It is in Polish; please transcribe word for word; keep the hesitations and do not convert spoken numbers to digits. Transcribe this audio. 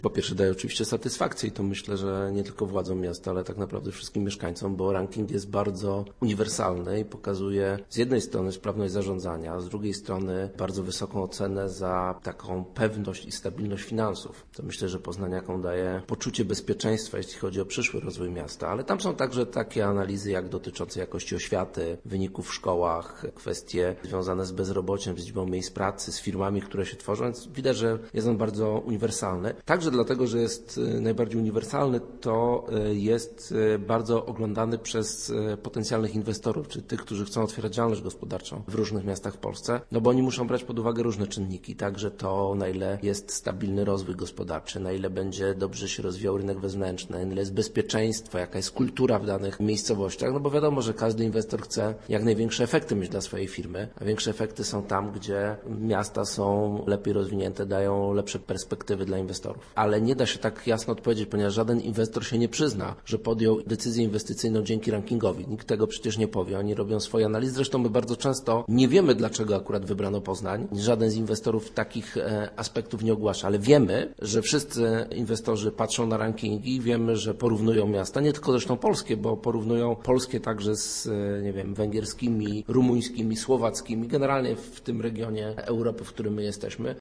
Po pierwsze daje oczywiście satysfakcję i to myślę, że nie tylko władzom miasta, ale tak naprawdę wszystkim mieszkańcom, bo ranking jest bardzo uniwersalny i pokazuje z jednej strony sprawność zarządzania, z drugiej strony bardzo wysoką ocenę za taką pewność i stabilność finansów. To myślę, że Poznaniakom daje poczucie bezpieczeństwa, jeśli chodzi o przyszły rozwój miasta, ale tam są także takie analizy jak dotyczące jakości oświaty, wyników w szkołach, kwestie związane z bezrobociem, z liczbą miejsc pracy, z firmami, które się tworzą, więc widać, że jest on bardzo uniwersalny. Także dlatego, że jest najbardziej uniwersalny, to jest bardzo oglądany przez potencjalnych inwestorów, czy tych, którzy chcą otwierać działalność gospodarczą w różnych miastach w Polsce, no bo oni muszą brać pod uwagę różne czynniki, także to, na ile jest stabilny rozwój gospodarczy, na ile będzie dobrze się rozwijał rynek wewnętrzny, na ile jest bezpieczeństwo, jaka jest kultura w danych miejscowościach, no bo wiadomo, że każdy inwestor chce jak największe efekty mieć dla swojej firmy, a większe efekty są tam, gdzie miasta są lepiej rozwinięte, dają lepsze perspektywy dla inwestorów. Ale nie da się tak jasno odpowiedzieć, ponieważ żaden inwestor się nie przyzna, że podjął decyzję inwestycyjną dzięki rankingowi. Nikt tego przecież nie powie. Oni robią swoje analizy. Zresztą my bardzo często nie wiemy, dlaczego akurat wybrano Poznań. Żaden z inwestorów takich aspektów nie ogłasza, ale wiemy, że wszyscy inwestorzy patrzą na rankingi, wiemy, że porównują miasta, nie tylko zresztą polskie, bo porównują polskie także z, nie wiem, węgierskimi, rumuńskimi, słowackimi, generalnie w tym regionie Europy, w którym my jesteśmy.